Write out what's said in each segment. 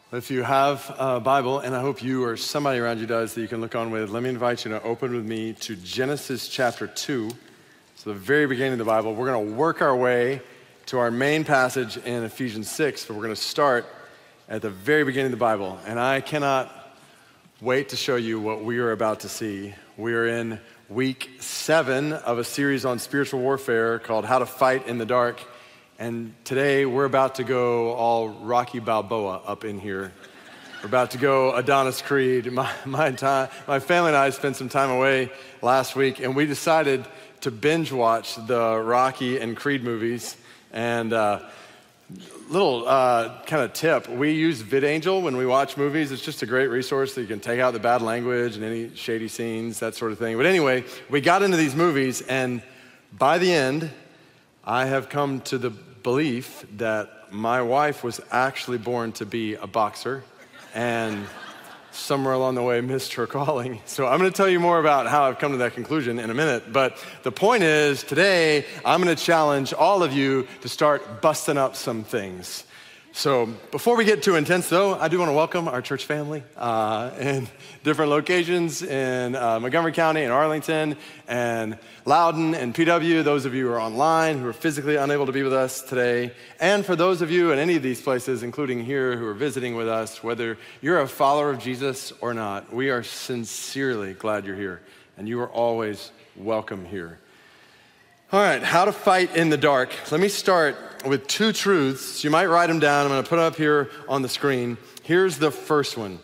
If you have a Bible, and I hope you or somebody around you does that you can look on with, let me invite you to open with me to Genesis chapter 2. So the very beginning of the Bible. We're going to work our way to our main passage in Ephesians 6, but we're going to start at the very beginning of the Bible. And I cannot wait to show you what we are about to see. We are in week 7 of a series on spiritual warfare called How to Fight in the Dark. And today we're about to go all Rocky Balboa up in here. We're about to go Adonis Creed. My family and I spent some time away last week, and we decided to binge watch the Rocky and Creed movies. And little kind of tip, we use VidAngel when we watch movies. It's just a great resource that you can take out the bad language and any shady scenes, that sort of thing. But anyway, we got into these movies, and by the end, I have come to the belief that my wife was actually born to be a boxer and somewhere along the way missed her calling. So I'm going to tell you more about how I've come to that conclusion in a minute. But the point is, today, I'm going to challenge all of you to start busting up some things. So before we get too intense, though, I do want to welcome our church family in different locations in Montgomery County and Arlington and Loudoun and PW, those of you who are online, who are physically unable to be with us today. And for those of you in any of these places, including here, who are visiting with us, whether you're a follower of Jesus or not, we are sincerely glad you're here. And you are always welcome here. All right, how to fight in the dark. Let me start with 2 truths. You might write them down. I'm going to put them up here on the screen. Here's the first one.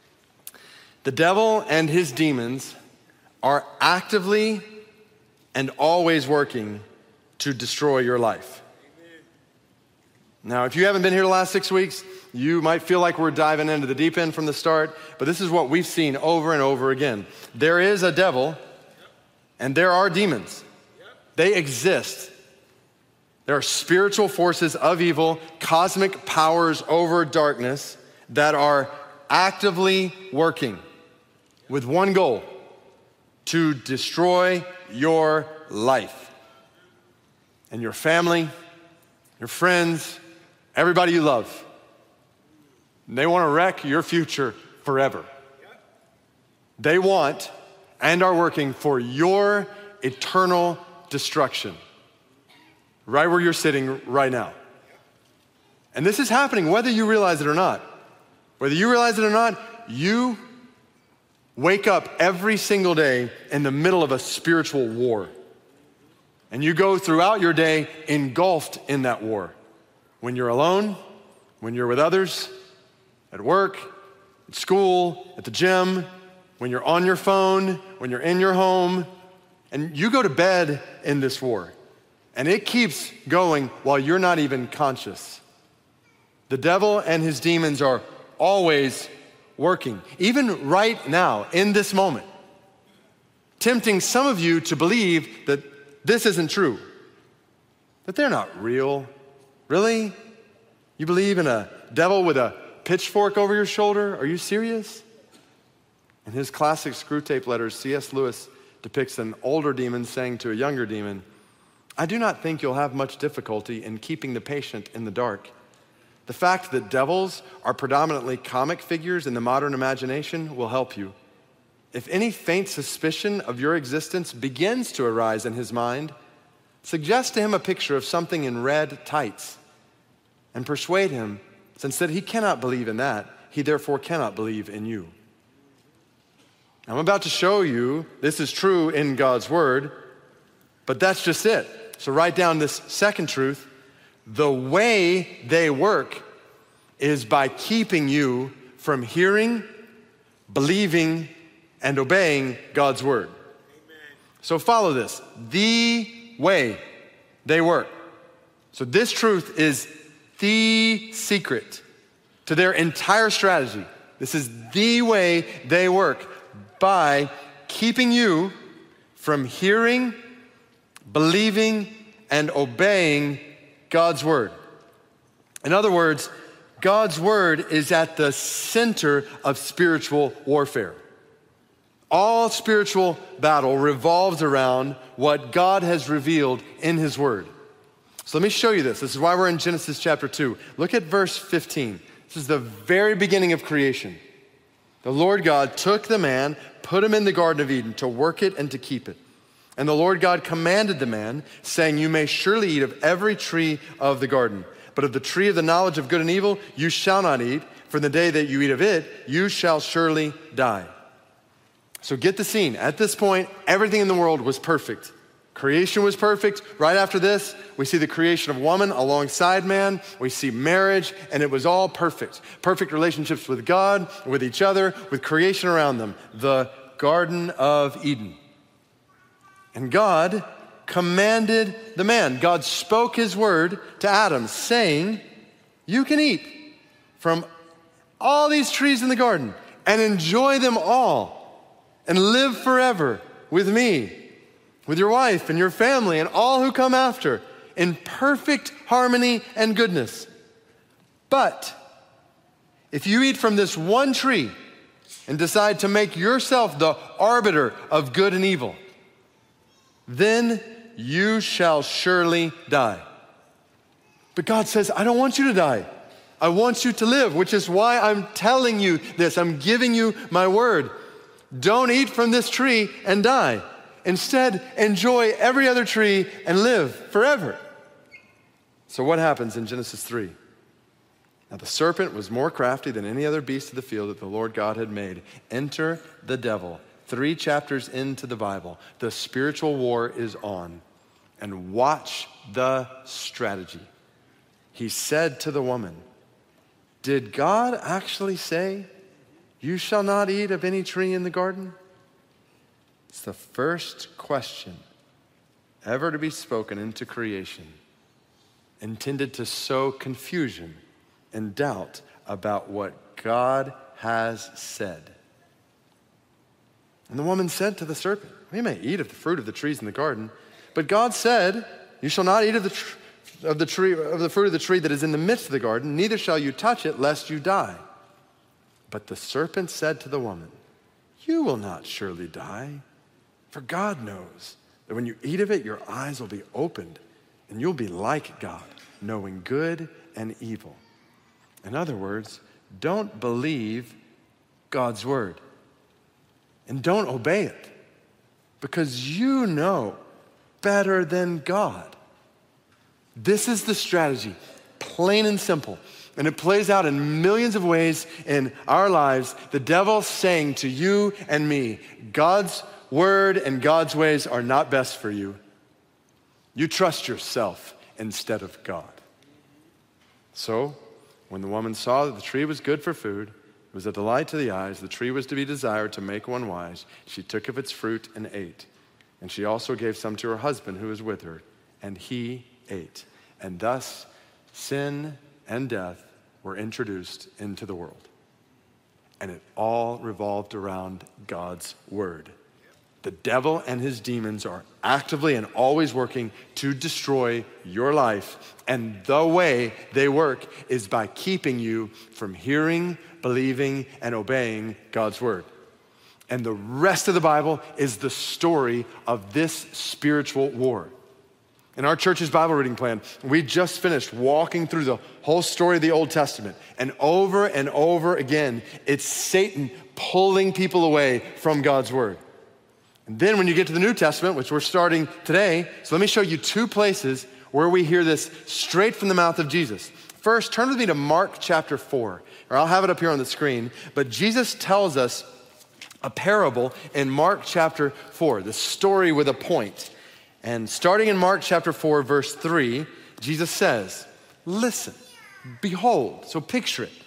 The devil and his demons are actively and always working to destroy your life. Now, if you haven't been here the last 6 weeks, you might feel like we're diving into the deep end from the start, but this is what we've seen over and over again. There is a devil and there are demons. They exist. There are spiritual forces of evil, cosmic powers over darkness that are actively working with one goal: to destroy your life and your family, your friends, everybody you love. And they want to wreck your future forever. They want and are working for your eternal destruction, right where you're sitting right now. And this is happening whether you realize it or not. Whether you realize it or not, you wake up every single day in the middle of a spiritual war. And you go throughout your day engulfed in that war. When you're alone, when you're with others, at work, at school, at the gym, when you're on your phone, when you're in your home, and you go to bed in this war. And it keeps going while you're not even conscious. The devil and his demons are always working, even right now, in this moment, tempting some of you to believe that this isn't true, that they're not real. Really? You believe in a devil with a pitchfork over your shoulder? Are you serious? In his classic Screwtape Letters, C.S. Lewis depicts an older demon saying to a younger demon, "I do not think you'll have much difficulty in keeping the patient in the dark. The fact that devils are predominantly comic figures in the modern imagination will help you. If any faint suspicion of your existence begins to arise in his mind, suggest to him a picture of something in red tights and persuade him, since that he cannot believe in that, he therefore cannot believe in you." I'm about to show you this is true in God's word, but that's just it. So write down this second truth. The way they work is by keeping you from hearing, believing, and obeying God's word. Amen. So follow this. The way they work. So this truth is the secret to their entire strategy. This is the way they work, by keeping you from hearing, believing, and obeying God's word. In other words, God's word is at the center of spiritual warfare. All spiritual battle revolves around what God has revealed in his word. So let me show you this. This is why we're in Genesis chapter 2. Look at verse 15. This is the very beginning of creation. The Lord God took the man, put him in the Garden of Eden to work it and to keep it. And the Lord God commanded the man, saying, you may surely eat of every tree of the garden, but of the tree of the knowledge of good and evil you shall not eat, for the day that you eat of it, you shall surely die. So get the scene. At this point, everything in the world was perfect. Creation was perfect. Right after this, we see the creation of woman alongside man. We see marriage, and it was all perfect. Perfect relationships with God, with each other, with creation around them. The Garden of Eden. And God commanded the man. God spoke his word to Adam, saying, you can eat from all these trees in the garden and enjoy them all and live forever with me, with your wife and your family and all who come after in perfect harmony and goodness. But if you eat from this one tree and decide to make yourself the arbiter of good and evil, then you shall surely die. But God says, I don't want you to die. I want you to live, which is why I'm telling you this. I'm giving you my word. Don't eat from this tree and die. Instead, enjoy every other tree and live forever. So what happens in Genesis 3? Now the serpent was more crafty than any other beast of the field that the Lord God had made. Enter the devil. 3 chapters into the Bible, the spiritual war is on. And watch the strategy. He said to the woman, did God actually say, you shall not eat of any tree in the garden? It's the first question ever to be spoken into creation, intended to sow confusion and doubt about what God has said. And the woman said to the serpent, we may eat of the fruit of the trees in the garden, but God said, you shall not eat of the fruit of the tree that is in the midst of the garden, neither shall you touch it, lest you die. But the serpent said to the woman, you will not surely die. For God knows that when you eat of it, your eyes will be opened and you'll be like God, knowing good and evil. In other words, don't believe God's word and don't obey it because you know better than God. This is the strategy, plain and simple. And it plays out in millions of ways in our lives. The devil saying to you and me, God's word and God's ways are not best for you. You trust yourself instead of God. So, when the woman saw that the tree was good for food, it was a delight to the eyes, the tree was to be desired to make one wise, she took of its fruit and ate. And she also gave some to her husband who was with her, and he ate. And thus, sin and death were introduced into the world. And it all revolved around God's word. The devil and his demons are actively and always working to destroy your life. And the way they work is by keeping you from hearing, believing, and obeying God's word. And the rest of the Bible is the story of this spiritual war. In our church's Bible reading plan, we just finished walking through the whole story of the Old Testament. And over again, it's Satan pulling people away from God's word. And then when you get to the New Testament, which we're starting today, so let me show you 2 places where we hear this straight from the mouth of Jesus. First, turn with me to Mark chapter 4, or I'll have it up here on the screen. But Jesus tells us a parable in Mark chapter 4, the story with a point. And starting in Mark chapter 4, verse 3, Jesus says, listen, behold, so picture it.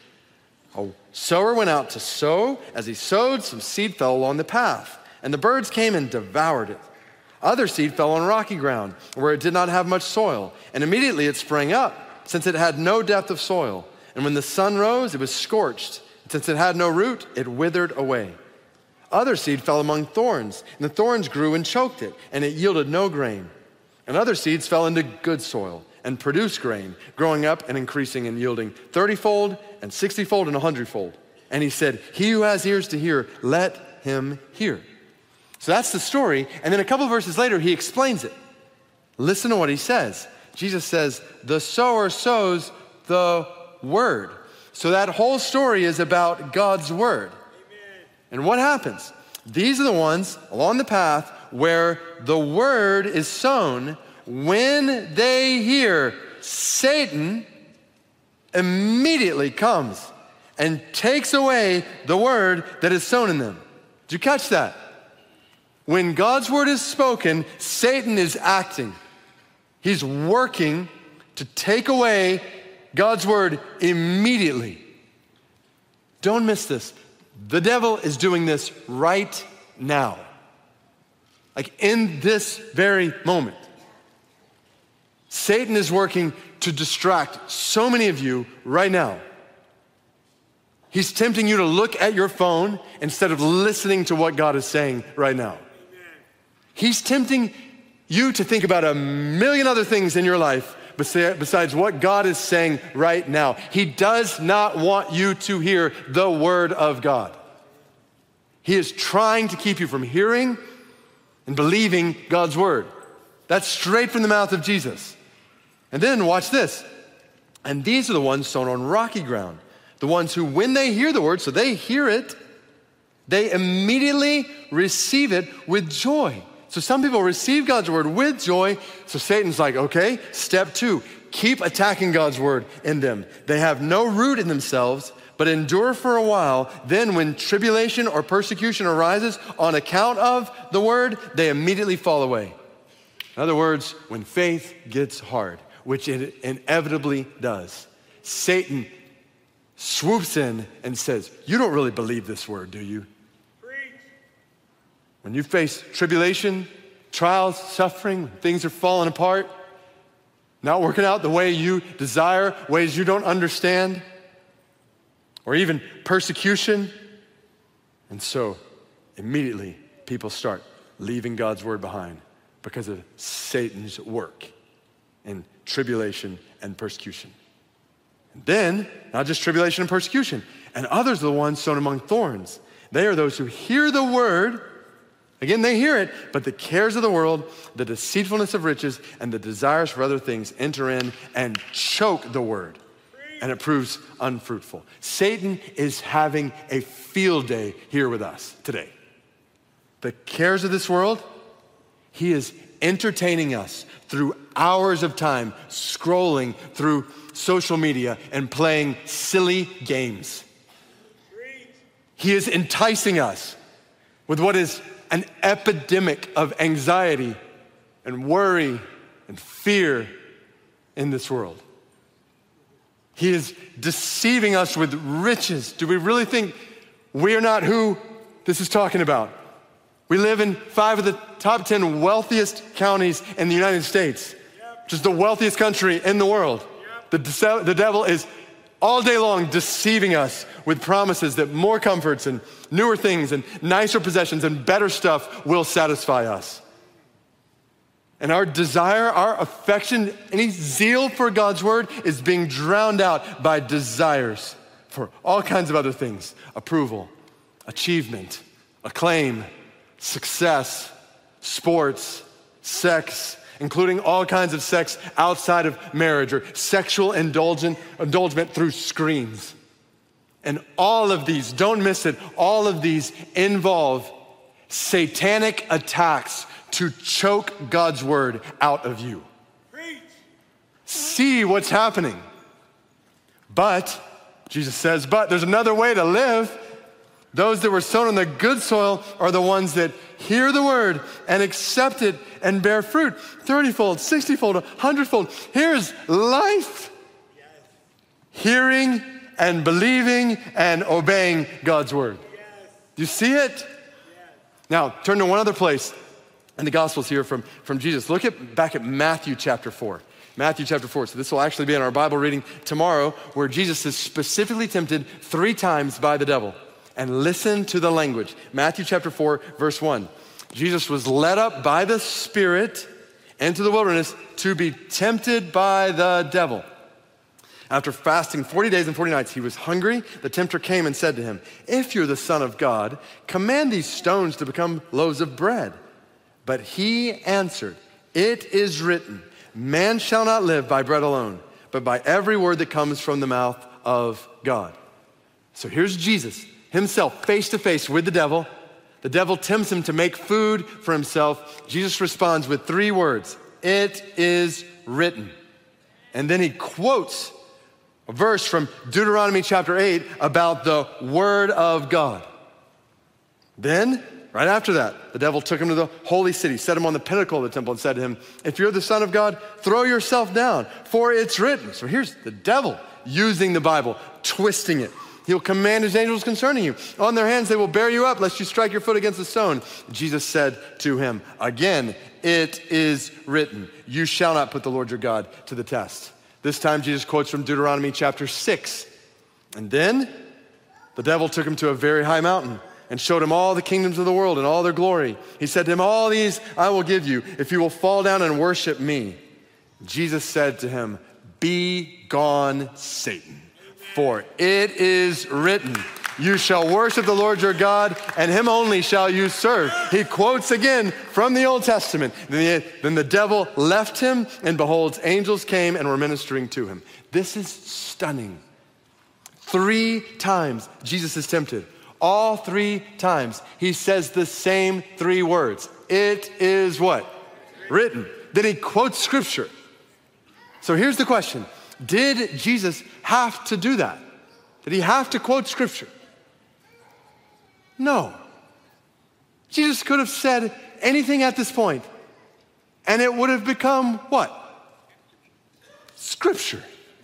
A sower went out to sow. As he sowed, some seed fell along the path, and the birds came and devoured it. Other seed fell on rocky ground, where it did not have much soil, and immediately it sprang up, since it had no depth of soil. And when the sun rose, it was scorched. Since it had no root, it withered away. Other seed fell among thorns, and the thorns grew and choked it, and it yielded no grain. And other seeds fell into good soil and produced grain, growing up and increasing and yielding 30-fold and 60-fold and 100-fold. And he said, he who has ears to hear, let him hear. So that's the story. And then a couple verses later, he explains it. Listen to what he says. Jesus says, the sower sows the word. So that whole story is about God's word. Amen. And what happens? These are the ones along the path where the word is sown. When they hear, Satan immediately comes and takes away the word that is sown in them. Did you catch that? When God's word is spoken, Satan is acting. He's working to take away God's word immediately. Don't miss this. The devil is doing this right now. Like in this very moment. Satan is working to distract so many of you right now. He's tempting you to look at your phone instead of listening to what God is saying right now. Amen. He's tempting you to think about a million other things in your life besides what God is saying right now. He does not want you to hear the word of God. He is trying to keep you from hearing and believing God's word. That's straight from the mouth of Jesus. And then watch this. And these are the ones sown on rocky ground. The ones who, when they hear the word, so they hear it, they immediately receive it with joy. So some people receive God's word with joy. So Satan's like, okay, step 2, keep attacking God's word in them. They have no root in themselves, but endure for a while. Then when tribulation or persecution arises on account of the word, they immediately fall away. In other words, when faith gets hard, which it inevitably does, Satan swoops in and says, you don't really believe this word, do you? Preach. When you face tribulation, trials, suffering, things are falling apart, not working out the way you desire, ways you don't understand, or even persecution. And so immediately people start leaving God's word behind because of Satan's work in tribulation and persecution. And then, not just tribulation and persecution, and others are the ones sown among thorns. They are those who hear the word. Again, they hear it, but the cares of the world, the deceitfulness of riches, and the desires for other things enter in and choke the word, and it proves unfruitful. Satan is having a field day here with us today. The cares of this world, he is entertaining us through hours of time, scrolling through social media and playing silly games. He is enticing us with what is an epidemic of anxiety and worry and fear in this world. He is deceiving us with riches. Do we really think we are not who this is talking about? We live in 5 of the top 10 wealthiest counties in the United States, which is the wealthiest country in the world. The devil is all day long deceiving us with promises that more comforts and newer things and nicer possessions and better stuff will satisfy us. And our desire, our affection, any zeal for God's word is being drowned out by desires for all kinds of other things: approval, achievement, acclaim, success, sports, sex, including all kinds of sex outside of marriage, or sexual indulgence through screens. And all of these, don't miss it, all of these involve satanic attacks to choke God's word out of you. Preach. See what's happening. But, Jesus says, but there's another way to live. Those that were sown on the good soil are the ones that hear the word and accept it and bear fruit 30-fold, 60-fold, 100-fold. Here's life. Yes. Hearing and believing and obeying God's word. Yes. Do you see it? Yes. Now, turn to one other place in the Gospels here from Jesus. Look back at Matthew chapter 4. Matthew chapter 4. So this will actually be in our Bible reading tomorrow, where Jesus is specifically tempted 3 times by the devil. And listen to the language. Matthew chapter 4, verse 1. Jesus was led up by the Spirit into the wilderness to be tempted by the devil. After fasting 40 days and 40 nights, he was hungry. The tempter came and said to him, "If you're the Son of God, command these stones to become loaves of bread." But he answered, "It is written, man shall not live by bread alone, but by every word that comes from the mouth of God. So here's Jesus himself face to face with the devil. The devil tempts him to make food for himself. Jesus responds with 3 words, "It is written." And then he quotes a verse from Deuteronomy chapter 8 about the word of God. Then, right after that, the devil took him to the holy city, set him on the pinnacle of the temple and said to him, "If you're the Son of God, throw yourself down, for it's written." So here's the devil using the Bible, twisting it. He'll command his angels concerning you. On their hands they will bear you up, lest you strike your foot against a stone. Jesus said to him, again, "It is written, you shall not put the Lord your God to the test." This time Jesus quotes from Deuteronomy chapter 6. And then the devil took him to a very high mountain and showed him all the kingdoms of the world and all their glory. He said to him, "All these I will give you if you will fall down and worship me." Jesus said to him, "Be gone, Satan. For it is written, you shall worship the Lord your God, and him only shall you serve." He quotes again from the Old Testament. Then the devil left him, and behold, angels came and were ministering to him. This is stunning. 3 times Jesus is tempted. All 3 times he says the same 3 words. It is what? Written. Then he quotes scripture. So here's the question. Did Jesus have to do that? Did he have to quote scripture? No. Jesus could have said anything at this point, and it would have become what? Scripture.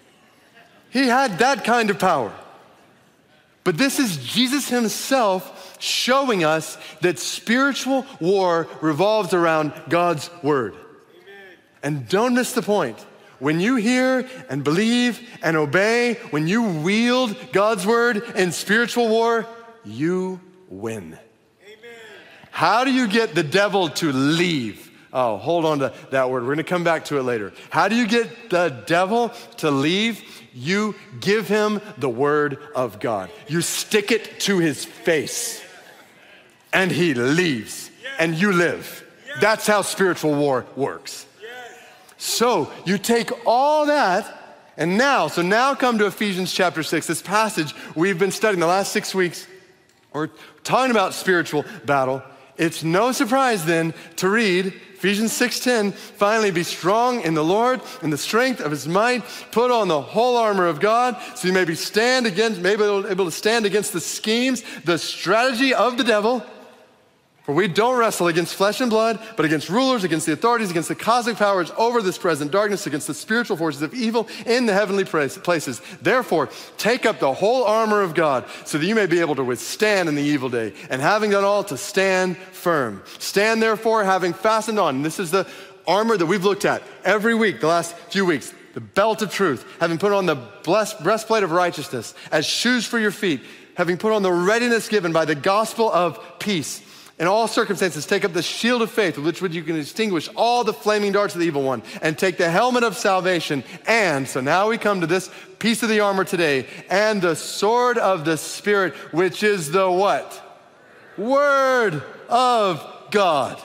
He had that kind of power. But this is Jesus himself showing us that spiritual war revolves around God's word. Amen. And don't miss the point. When you hear and believe and obey, when you wield God's word in spiritual war, you win. Amen. How do you get the devil to leave? Oh, hold on to that word. We're going to come back to it later. How do you get the devil to leave? You give him the word of God. You stick it to his face, and he leaves, and you live. That's how spiritual war works. So you take all that, and now come to Ephesians chapter 6, this passage we've been studying the last 6 weeks. We're talking about spiritual battle. It's no surprise then to read Ephesians 6:10, "Finally be strong in the Lord, in the strength of his might. Put on the whole armor of God, so you may be able to stand against the schemes, the strategy of the devil. For we don't wrestle against flesh and blood, but against rulers, against the authorities, against the cosmic powers over this present darkness, against the spiritual forces of evil in the heavenly places. Therefore, take up the whole armor of God, so that you may be able to withstand in the evil day, and having done all, to stand firm. Stand therefore, having fastened on," and this is the armor that we've looked at every week, the last few weeks, "the belt of truth, having put on the breastplate of righteousness, as shoes for your feet, having put on the readiness given by the gospel of peace. In all circumstances, take up the shield of faith, with which you can extinguish all the flaming darts of the evil one, and take the helmet of salvation. And," so now we come to this piece of the armor today, "and the sword of the Spirit, which is the" what? Word of God.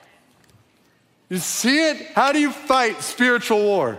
You see it? How do you fight spiritual war?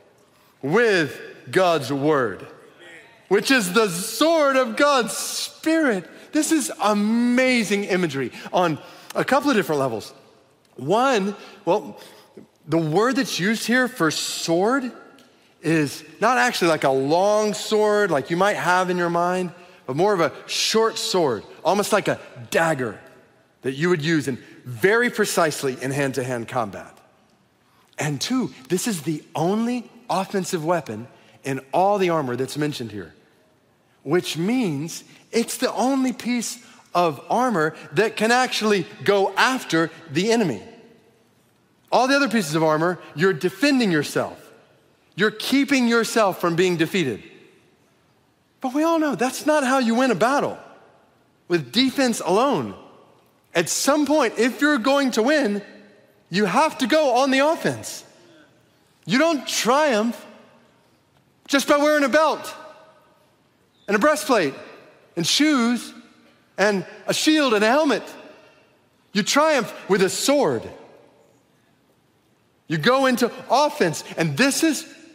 With God's word, which is the sword of God's Spirit. This is amazing imagery on a couple of different levels. One, the word that's used here for sword is not actually like a long sword like you might have in your mind, but more of a short sword, almost like a dagger that you would use very precisely in hand-to-hand combat. And 2, this is the only offensive weapon in all the armor that's mentioned here, which means it's the only piece of armor that can actually go after the enemy. All the other pieces of armor, you're defending yourself. You're keeping yourself from being defeated. But we all know that's not how you win a battle with defense alone. At some point, if you're going to win, you have to go on the offense. You don't triumph just by wearing a belt and a breastplate and shoes and a shield and a helmet. You triumph with a sword. You go into offense, and this is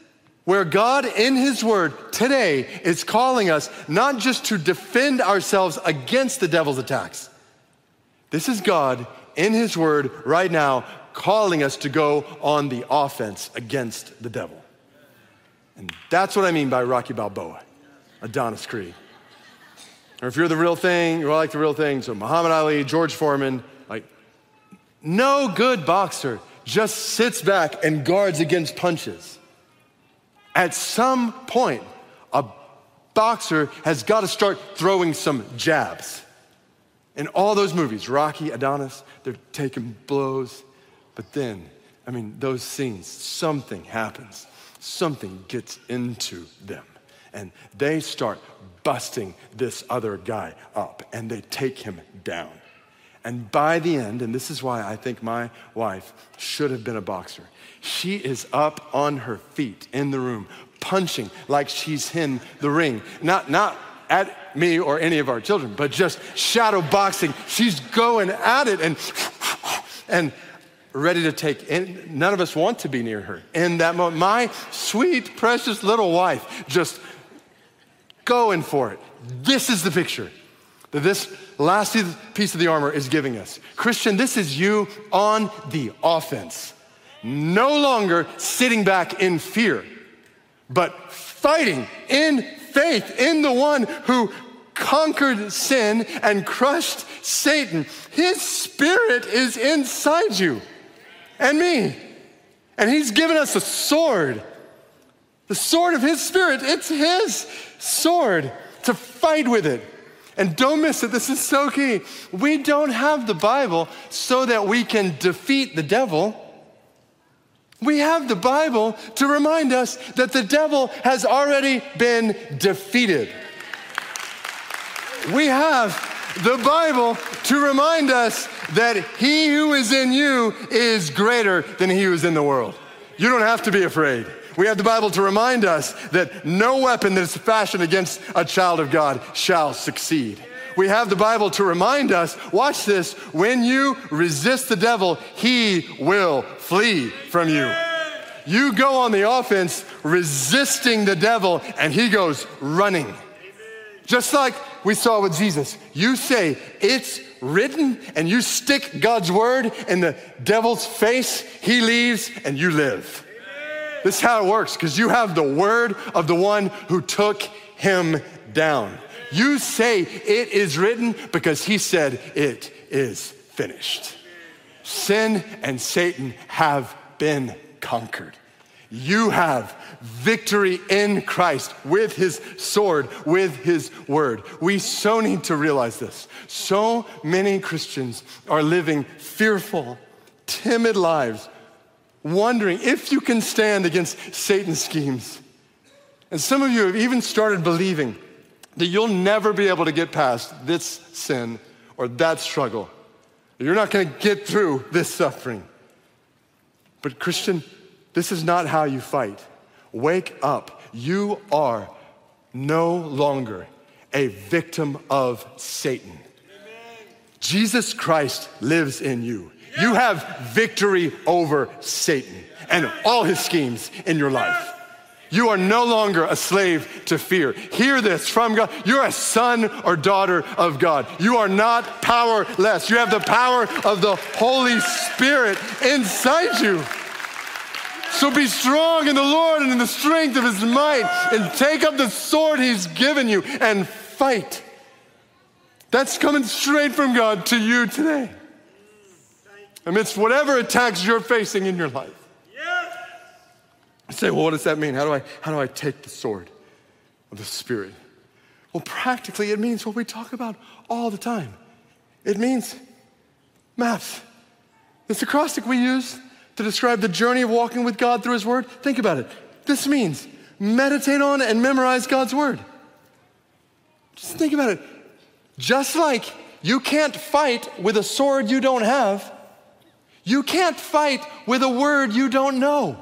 where God in his word today is calling us not just to defend ourselves against the devil's attacks. This is God in his word right now calling us to go on the offense against the devil. And that's what I mean by Rocky Balboa, Adonis Creed. Or if you're the real thing, you're like the real thing, so Muhammad Ali, George Foreman, like no good boxer just sits back and guards against punches. At some point, a boxer has got to start throwing some jabs. In all those movies, Rocky, Adonis, they're taking blows. But then, those scenes, something happens. Something gets into them. And they start busting this other guy up. And they take him down. And by the end, and this is why I think my wife should have been a boxer, she is up on her feet in the room, punching like she's in the ring. Not at me or any of our children, but just shadow boxing. She's going at it and ready to take, and none of us want to be near her. In that moment, my sweet, precious little wife just going for it. This is the picture that this last piece of the armor is giving us. Christian, this is you on the offense. No longer sitting back in fear, but fighting in faith in the one who conquered sin and crushed Satan. His spirit is inside you and me. And he's given us a sword. The sword of his spirit, it's his sword to fight with it. And don't miss it, this is so key. We don't have the Bible so that we can defeat the devil. We have the Bible to remind us that the devil has already been defeated. We have the Bible to remind us that he who is in you is greater than he who is in the world. You don't have to be afraid. We have the Bible to remind us that no weapon that is fashioned against a child of God shall succeed. We have the Bible to remind us, watch this, when you resist the devil, he will flee from you. You go on the offense resisting the devil and he goes running. Just like we saw with Jesus. You say, it's written, and you stick God's word in the devil's face, he leaves and you live. This is how it works, because you have the word of the one who took him down. You say it is written because he said it is finished. Sin and Satan have been conquered. You have victory in Christ with his sword, with his word. We so need to realize this. So many Christians are living fearful, timid lives, wondering if you can stand against Satan's schemes. And some of you have even started believing that you'll never be able to get past this sin or that struggle. You're not going to get through this suffering. But Christian, this is not how you fight. Wake up. You are no longer a victim of Satan. Amen. Jesus Christ lives in you. You have victory over Satan and all his schemes in your life. You are no longer a slave to fear. Hear this from God. You're a son or daughter of God. You are not powerless. You have the power of the Holy Spirit inside you. So be strong in the Lord and in the strength of his might, and take up the sword he's given you and fight. That's coming straight from God to you today. Amidst whatever attacks you're facing in your life. You say, well, what does that mean? How do I take the sword of the Spirit? Well, practically it means what we talk about all the time. It means maps. This acrostic we use to describe the journey of walking with God through his word. Think about it. This means meditate on and memorize God's word. Just think about it. Just like you can't fight with a sword you don't have, you can't fight with a word you don't know.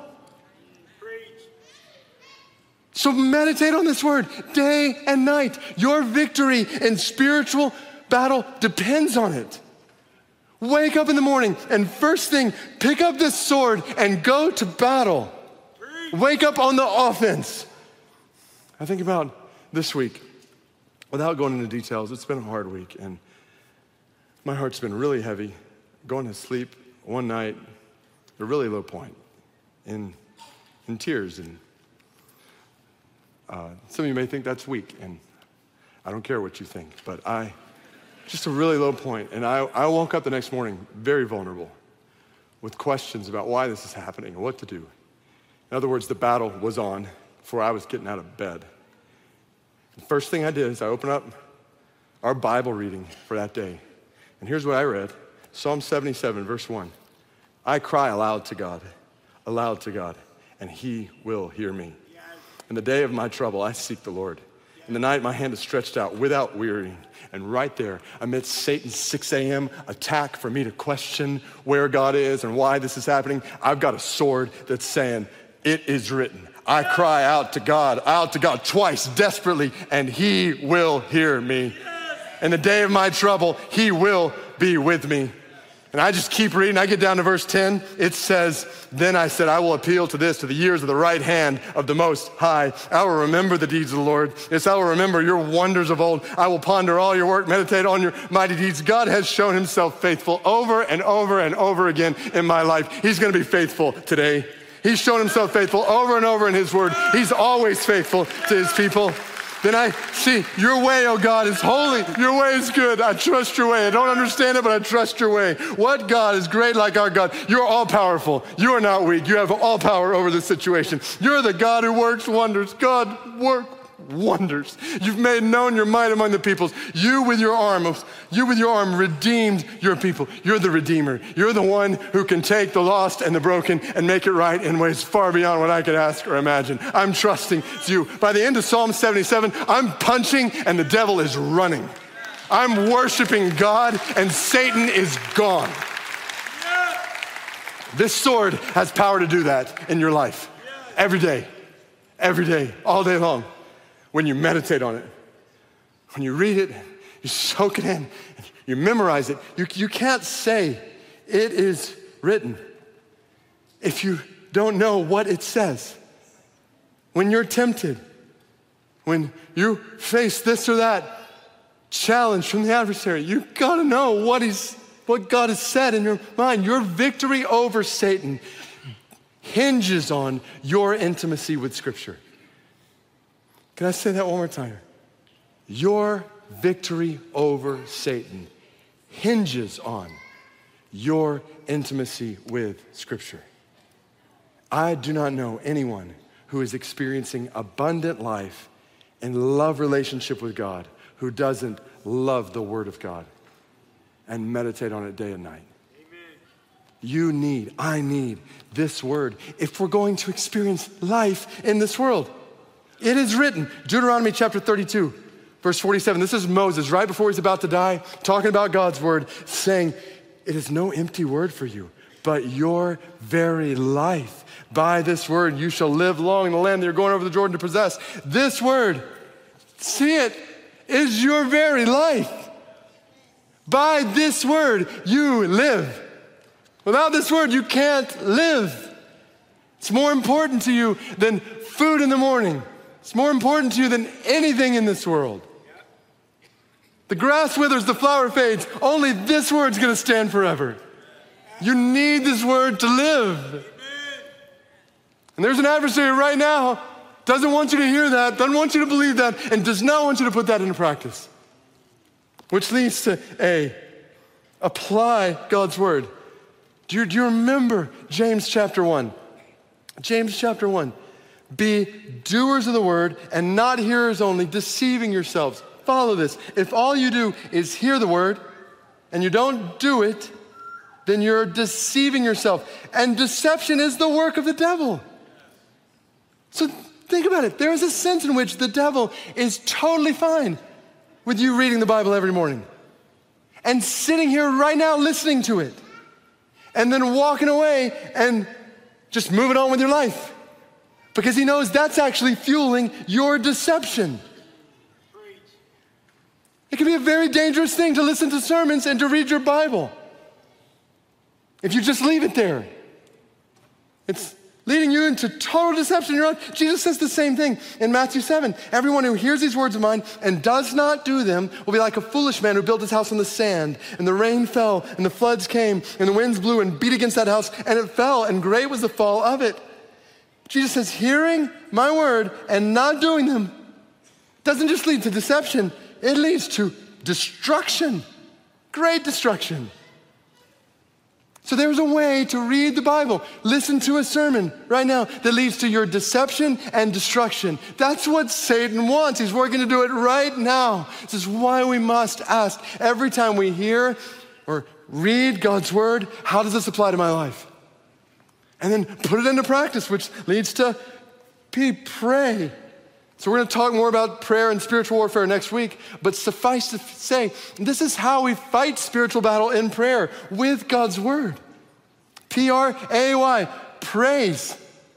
So meditate on this word day and night. Your victory in spiritual battle depends on it. Wake up in the morning and first thing, pick up this sword and go to battle. wake up on the offense. I think about this week. Without going into details, it's been a hard week, and my heart's been really heavy. Going to sleep one night at a really low point, in tears. And some of you may think that's weak, and I don't care what you think, but just a really low point. And I woke up the next morning very vulnerable with questions about why this is happening and what to do. In other words, the battle was on before I was getting out of bed. The first thing I did is I opened up our Bible reading for that day. And here's what I read. Psalm 77, verse 1. I cry aloud to God, and he will hear me. In the day of my trouble, I seek the Lord. In the night, my hand is stretched out without wearying. And right there, amidst Satan's 6 a.m. attack for me to question where God is and why this is happening, I've got a sword that's saying, it is written. I cry out to God twice, desperately, and he will hear me. In the day of my trouble, he will be with me. And I just keep reading. I get down to verse 10. It says, then I said, I will appeal to the years of the right hand of the Most High. I will remember the deeds of the Lord. Yes, I will remember your wonders of old. I will ponder all your work, meditate on your mighty deeds. God has shown himself faithful over and over and over again in my life. He's going to be faithful today. He's shown himself faithful over and over in his word. He's always faithful to his people. Then I see your way, oh God, is holy. Your way is good. I trust your way. I don't understand it, but I trust your way. What God is great like our God? You're all powerful. You are not weak. You have all power over this situation. You're the God who works wonders. God, work wonders. You've made known your might among the peoples. You with your arm redeemed your people. You're the Redeemer. You're the one who can take the lost and the broken and make it right in ways far beyond what I could ask or imagine. I'm trusting you. By the end of Psalm 77, I'm punching and the devil is running. I'm worshiping God and Satan is gone. This sword has power to do that in your life. Every day, all day long. When you meditate on it, when you read it, you soak it in, you memorize it. You can't say it is written if you don't know what it says. When you're tempted, when you face this or that challenge from the adversary, you gotta know what God has said in your mind. Your victory over Satan hinges on your intimacy with Scripture. Can I say that one more time? Your victory over Satan hinges on your intimacy with Scripture. I do not know anyone who is experiencing abundant life and love relationship with God who doesn't love the Word of God and meditate on it day and night. Amen. I need this Word if we're going to experience life in this world. It is written, Deuteronomy chapter 32, verse 47. This is Moses right before he's about to die, talking about God's word, saying, it is no empty word for you, but your very life. By this word, you shall live long in the land that you're going over the Jordan to possess. This word, see it, is your very life. By this word, you live. Without this word, you can't live. It's more important to you than food in the morning. It's more important to you than anything in this world. The grass withers, the flower fades. Only this word's gonna stand forever. You need this word to live. And there's an adversary right now, doesn't want you to hear that, doesn't want you to believe that, and does not want you to put that into practice. Which leads to apply God's word. Do you remember James chapter 1? James chapter 1. Be doers of the word and not hearers only, deceiving yourselves. Follow this. If all you do is hear the word and you don't do it, then you're deceiving yourself. And deception is the work of the devil. So think about it. There is a sense in which the devil is totally fine with you reading the Bible every morning and sitting here right now listening to it and then walking away and just moving on with your life. Because he knows that's actually fueling your deception. It can be a very dangerous thing to listen to sermons and to read your Bible if you just leave it there. It's leading you into total deception. Jesus says the same thing in Matthew 7. Everyone who hears these words of mine and does not do them will be like a foolish man who built his house on the sand, and the rain fell, and the floods came, and the winds blew and beat against that house, and it fell, and great was the fall of it. Jesus says, hearing my word and not doing them doesn't just lead to deception, it leads to destruction, great destruction. So there's a way to read the Bible, listen to a sermon right now that leads to your deception and destruction. That's what Satan wants. He's working to do it right now. This is why we must ask every time we hear or read God's word, how does this apply to my life? And then put it into practice, which leads to pray. So we're going to talk more about prayer and spiritual warfare next week, but suffice to say, this is how we fight spiritual battle in prayer, with God's word. P-R-A-Y, praise.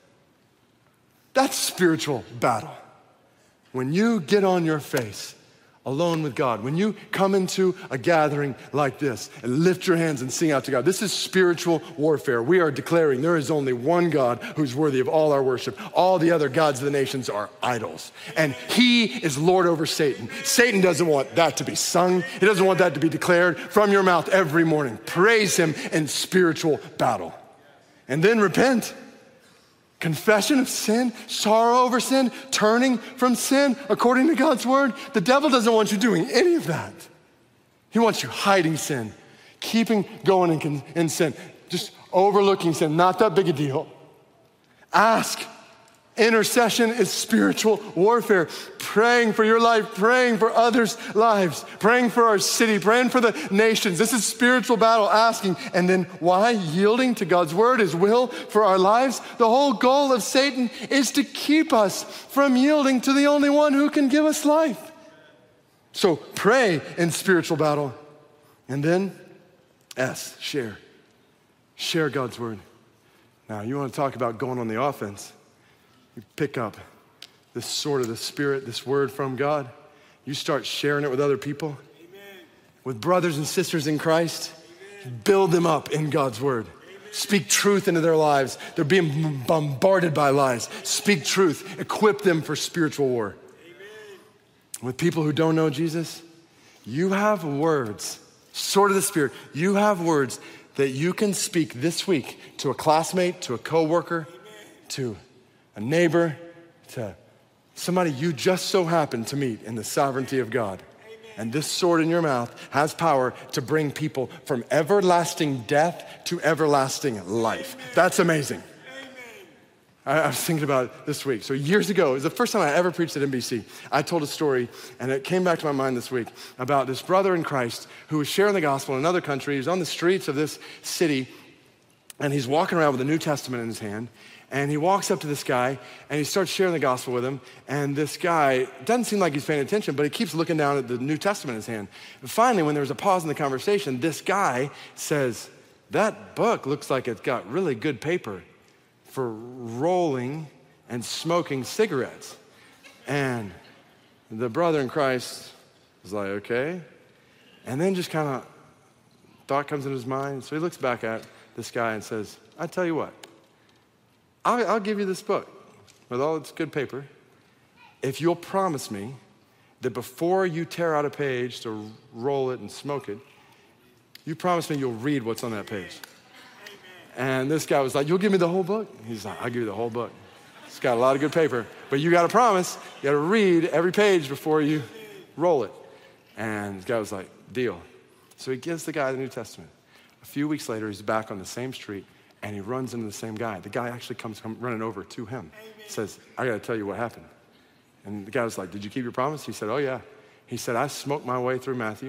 That's spiritual battle. When you get on your face alone with God, when you come into a gathering like this and lift your hands and sing out to God, this is spiritual warfare. We are declaring there is only one God who's worthy of all our worship. All the other gods of the nations are idols. And he is Lord over Satan. Satan doesn't want that to be sung. He doesn't want that to be declared from your mouth every morning. Praise him in spiritual battle. And then repent. Confession of sin, sorrow over sin, turning from sin according to God's word. The devil doesn't want you doing any of that. He wants you hiding sin, keeping going in sin, just overlooking sin, not that big a deal. Ask. Intercession is spiritual warfare. Praying for your life, praying for others' lives, praying for our city, praying for the nations. This is spiritual battle, asking. And then why? Yielding to God's word, his will for our lives. The whole goal of Satan is to keep us from yielding to the only one who can give us life. So pray in spiritual battle. And then S, share. Share God's word. Now, you want to talk about going on the offense. You pick up this sword of the Spirit, this word from God. You start sharing it with other people, amen, with brothers and sisters in Christ. Amen. Build them up in God's word. Amen. Speak truth into their lives. They're being bombarded by lies. Speak truth. Equip them for spiritual war. Amen. With people who don't know Jesus, you have words, sword of the Spirit. You have words that you can speak this week to a classmate, to a coworker, amen, to a neighbor, to somebody you just so happen to meet in the sovereignty of God. Amen. And this sword in your mouth has power to bring people from everlasting death to everlasting life. Amen. That's amazing. I was thinking about it this week. So years ago, it was the first time I ever preached at NBC. I told a story, and it came back to my mind this week, about this brother in Christ who was sharing the gospel in another country. He's on the streets of this city, and he's walking around with the New Testament in his hand. And he walks up to this guy, and he starts sharing the gospel with him. And this guy doesn't seem like he's paying attention, but he keeps looking down at the New Testament in his hand. And finally, when there's a pause in the conversation, this guy says, "That book looks like it's got really good paper for rolling and smoking cigarettes." And the brother in Christ was like, okay. And then just kind of thought comes into his mind. So he looks back at this guy and says, "I tell you what, I'll give you this book with all its good paper if you'll promise me that before you tear out a page to roll it and smoke it, you promise me you'll read what's on that page." And this guy was like, "You'll give me the whole book?" He's like, "I'll give you the whole book. It's got a lot of good paper, but you got to promise, you got to read every page before you roll it." And the guy was like, "Deal." So he gives the guy the New Testament. A few weeks later, he's back on the same street, and he runs into the same guy. The guy actually comes running over to him. Says, "I got to tell you what happened." And the guy was like, "Did you keep your promise?" He said, "Oh, yeah." He said, "I smoked my way through Matthew.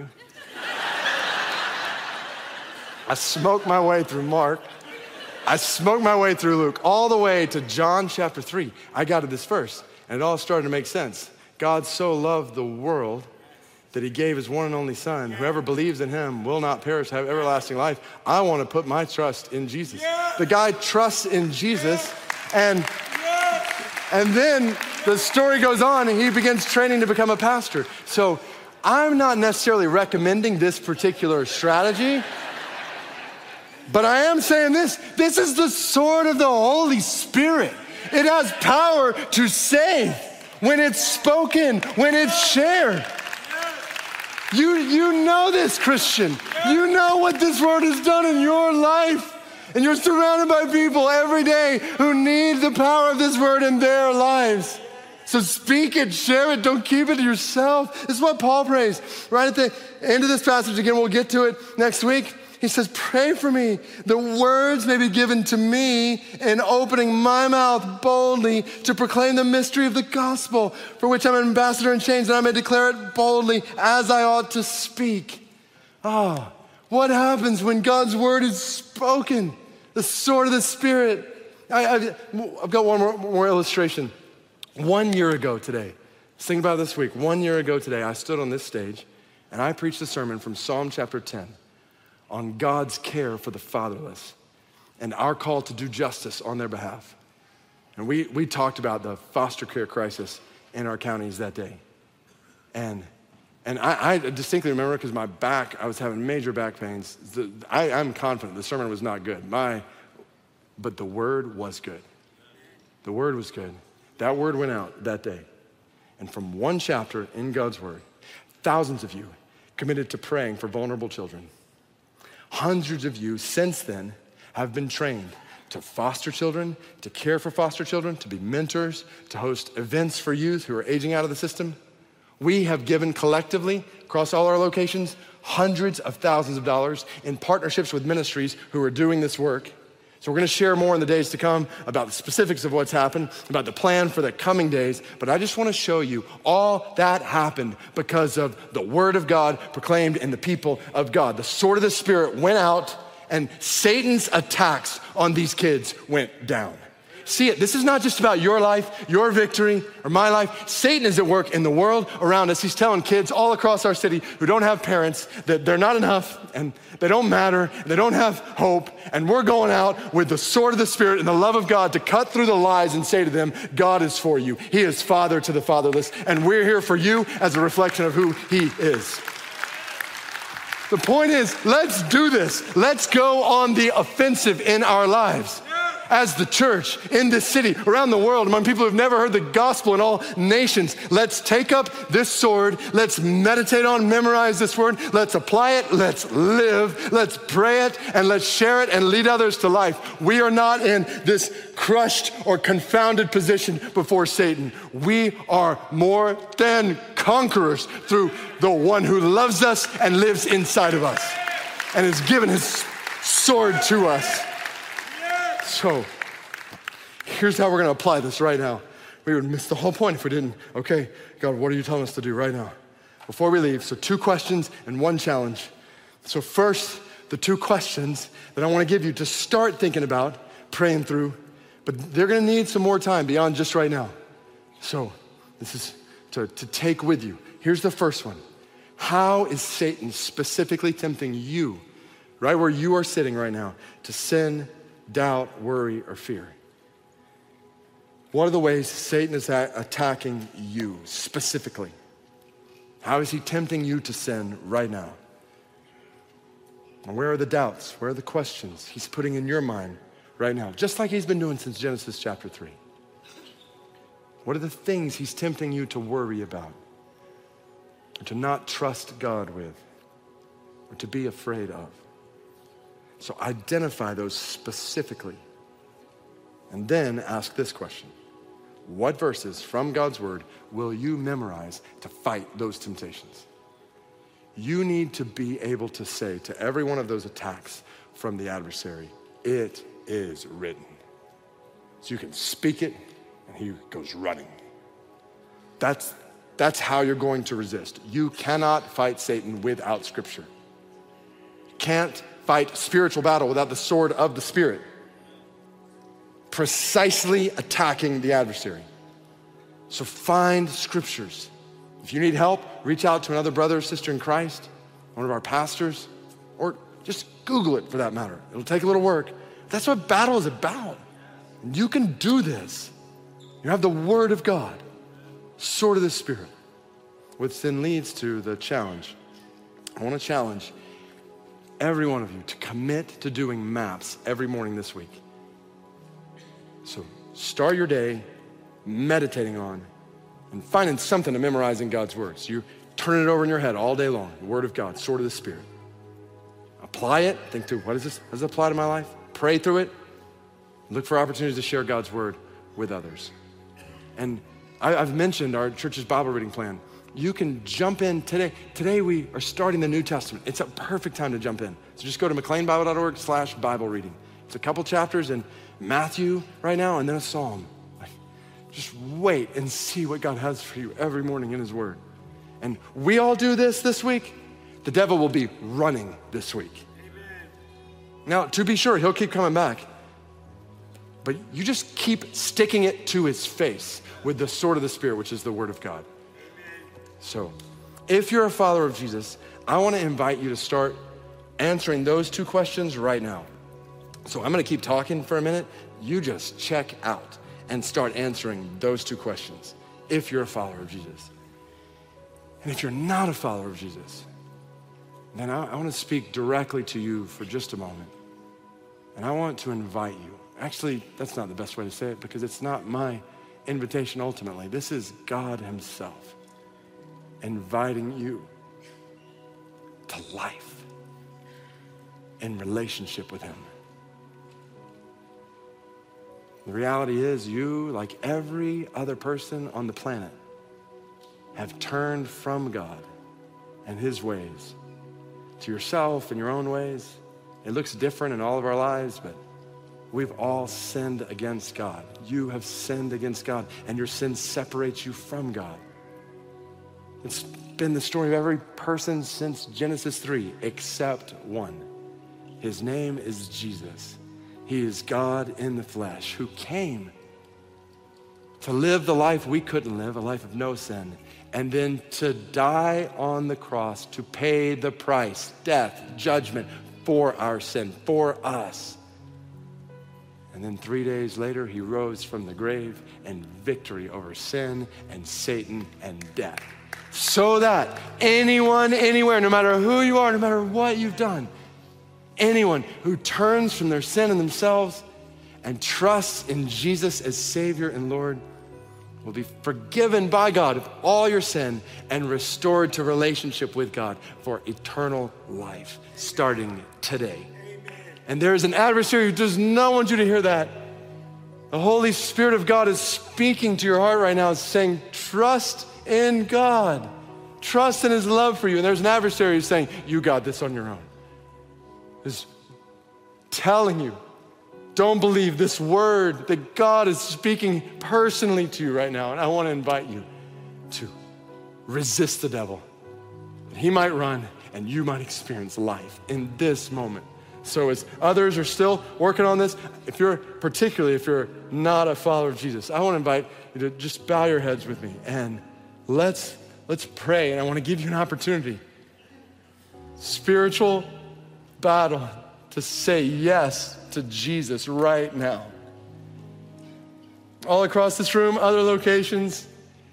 I smoked my way through Mark. I smoked my way through Luke, all the way to John chapter 3. I got to this verse, and it all started to make sense. God so loved the world that he gave his one and only son. Whoever believes in him will not perish, have everlasting life. I want to put my trust in Jesus." The guy trusts in Jesus, and then the story goes on, and he begins training to become a pastor. So I'm not necessarily recommending this particular strategy, But I am saying this is the sword of the Holy Spirit. It has power to save when it's spoken, when it's shared. You know this, Christian. You know what this word has done in your life. And you're surrounded by people every day who need the power of this word in their lives. So speak it, share it, don't keep it to yourself. This is what Paul prays. Right at the end of this passage, again, we'll get to it next week. He says, pray for me. The words may be given to me in opening my mouth boldly to proclaim the mystery of the gospel, for which I'm an ambassador in chains, and I may declare it boldly as I ought to speak. What happens when God's word is spoken? The sword of the Spirit. I've got one more illustration. 1 year ago today, think about it this week. 1 year ago today, I stood on this stage and I preached a sermon from Psalm chapter 10 on God's care for the fatherless and our call to do justice on their behalf. And we talked about the foster care crisis in our counties that day. And I distinctly remember because my back, I was having major back pains. I'm confident the sermon was not good. But the word was good. The word was good. That word went out that day. And from one chapter in God's word, thousands of you committed to praying for vulnerable children. Hundreds of you since then have been trained to foster children, to care for foster children, to be mentors, to host events for youth who are aging out of the system. We have given collectively, across all our locations, hundreds of thousands of dollars in partnerships with ministries who are doing this work. So we're gonna share more in the days to come about the specifics of what's happened, about the plan for the coming days, but I just wanna show you all that happened because of the word of God proclaimed in the people of God. The sword of the Spirit went out and Satan's attacks on these kids went down. See it, this is not just about your life, your victory, or my life. Satan is at work in the world around us. He's telling kids all across our city who don't have parents that they're not enough and they don't matter, and they don't have hope, and we're going out with the sword of the Spirit and the love of God to cut through the lies and say to them, God is for you. He is father to the fatherless, and we're here for you as a reflection of who he is. The point is, let's do this. Let's go on the offensive in our lives. As the church in this city, around the world, among people who've never heard the gospel in all nations, let's take up this sword, let's meditate on, memorize this word, let's apply it, let's live, let's pray it, and let's share it and lead others to life. We are not in this crushed or confounded position before Satan. We are more than conquerors through the one who loves us and lives inside of us and has given his sword to us. So here's how we're gonna apply this right now. We would miss the whole point if we didn't. Okay, God, what are you telling us to do right now? Before we leave, so 2 questions and 1 challenge. So first, the 2 questions that I wanna give you to start thinking about, praying through, but they're gonna need some more time beyond just right now. So this is to take with you. Here's the first one. How is Satan specifically tempting you, right where you are sitting right now, to sin, doubt, worry, or fear? What are the ways Satan is attacking you specifically? How is he tempting you to sin right now? And where are the doubts? Where are the questions he's putting in your mind right now? Just like he's been doing since Genesis chapter 3. What are the things he's tempting you to worry about, or to not trust God with, or to be afraid of? So identify those specifically. And then ask this question. What verses from God's word will you memorize to fight those temptations? You need to be able to say to every one of those attacks from the adversary, it is written. So you can speak it and he goes running. That's how you're going to resist. You cannot fight Satan without scripture. You can't fight spiritual battle without the sword of the Spirit, precisely attacking the adversary. So find scriptures. If you need help, reach out to another brother or sister in Christ, one of our pastors, or just Google it for that matter. It'll take a little work. That's what battle is about. You can do this. You have the word of God, sword of the Spirit, which then leads to the challenge. I want to challenge every one of you to commit to doing maps every morning this week. So start your day meditating on and finding something to memorize in God's words. You turn it over in your head all day long, the Word of God, sword of the Spirit. Apply it, think through, what is this? How does it apply to my life? Pray through it. Look for opportunities to share God's Word with others. And I've mentioned our church's Bible reading plan. You can jump in today. Today we are starting the New Testament. It's a perfect time to jump in. So just go to mcleanbible.org/Bible reading. It's a couple chapters in Matthew right now and then a Psalm. Just wait and see what God has for you every morning in His Word. And we all do this week. The devil will be running this week. Amen. Now, to be sure, he'll keep coming back. But you just keep sticking it to his face with the sword of the Spirit, which is the Word of God. Amen. So, if you're a follower of Jesus, I want to invite you to start answering those two questions right now. So I'm going to keep talking for a minute. You just check out and start answering those two questions if you're a follower of Jesus. And if you're not a follower of Jesus, then I want to speak directly to you for just a moment. And I want to invite you. Actually, that's not the best way to say it because it's not my invitation ultimately. This is God Himself inviting you to life in relationship with Him. The reality is you, like every other person on the planet, have turned from God and His ways to yourself and your own ways. It looks different in all of our lives, but we've all sinned against God. You have sinned against God, and your sin separates you from God. It's been the story of every person since Genesis 3, except one. His name is Jesus. He is God in the flesh who came to live the life we couldn't live, a life of no sin, and then to die on the cross to pay the price, death, judgment for our sin, for us. And then 3 days later, He rose from the grave in victory over sin and Satan and death. So that anyone, anywhere, no matter who you are, no matter what you've done, anyone who turns from their sin and themselves and trusts in Jesus as Savior and Lord will be forgiven by God of all your sin and restored to relationship with God for eternal life, starting today. Amen. And there is an adversary who does not want you to hear that. The Holy Spirit of God is speaking to your heart right now, saying, trust in God. Trust in His love for you. And there's an adversary who's saying, you got this on your own. Is telling you, don't believe this word that God is speaking personally to you right now. And I want to invite you to resist the devil. He might run and you might experience life in this moment. So as others are still working on this, particularly if you're not a follower of Jesus, I want to invite you to just bow your heads with me and let's pray. And I want to give you an opportunity. Spiritual battle to say yes to Jesus right now. All across this room, other locations,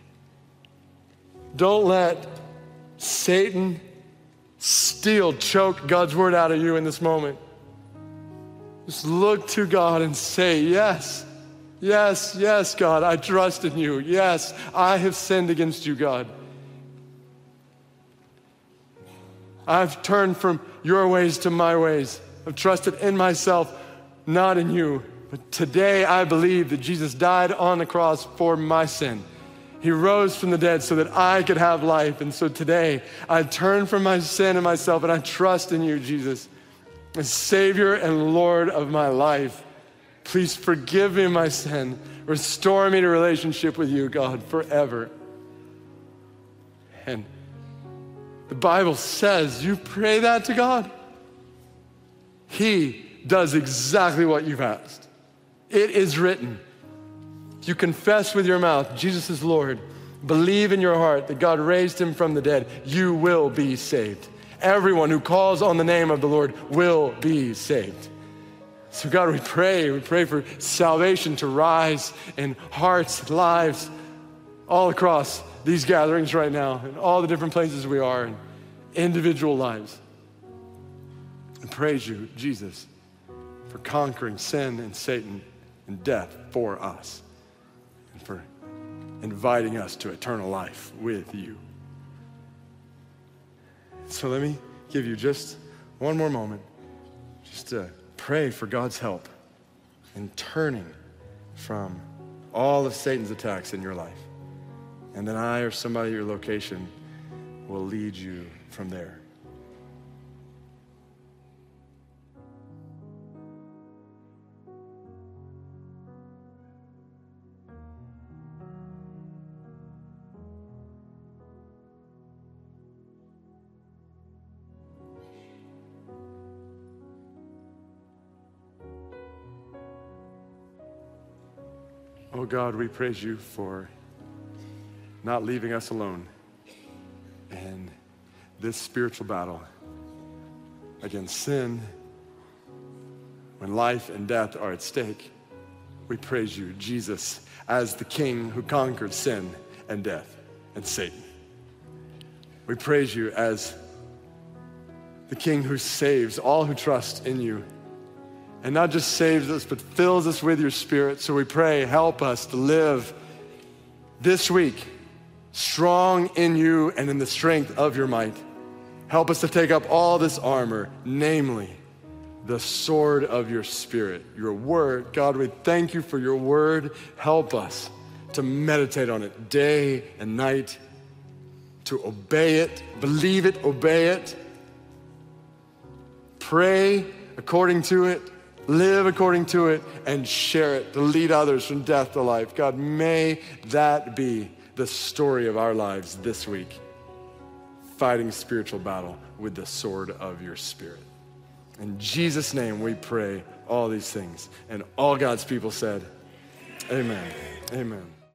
don't let Satan choke God's word out of you in this moment. Just look to God and say, yes, yes, yes, God, I trust in you. Yes, I have sinned against you, God. I've turned from your ways to my ways. I've trusted in myself, not in you. But today I believe that Jesus died on the cross for my sin. He rose from the dead so that I could have life. And so today I turn from my sin and myself and I trust in you, Jesus, as Savior and Lord of my life. Please forgive me my sin. Restore me to relationship with you, God, forever. And the Bible says you pray that to God. He does exactly what you've asked. It is written. If you confess with your mouth Jesus is Lord, believe in your heart that God raised Him from the dead, you will be saved. Everyone who calls on the name of the Lord will be saved. So God, we pray for salvation to rise in hearts, lives, all across these gatherings right now, and all the different places we are in individual lives. and praise you, Jesus, for conquering sin and Satan and death for us, and for inviting us to eternal life with you. So let me give you just one more moment just to pray for God's help in turning from all of Satan's attacks in your life. And then I or somebody at your location will lead you from there. Oh God, we praise you for not leaving us alone in this spiritual battle against sin. When life and death are at stake, we praise you, Jesus, as the King who conquered sin and death and Satan. We praise you as the King who saves all who trust in you. And not just saves us, but fills us with your Spirit. So we pray, help us to live this week strong in you and in the strength of your might. Help us to take up all this armor, namely the sword of your Spirit, your word. God, we thank you for your word. Help us to meditate on it day and night, to obey it, believe it, obey it, pray according to it, live according to it, and share it to lead others from death to life. God, may that be the story of our lives this week, fighting spiritual battle with the sword of your Spirit. In Jesus' name we pray all these things. And all God's people said, amen. Amen.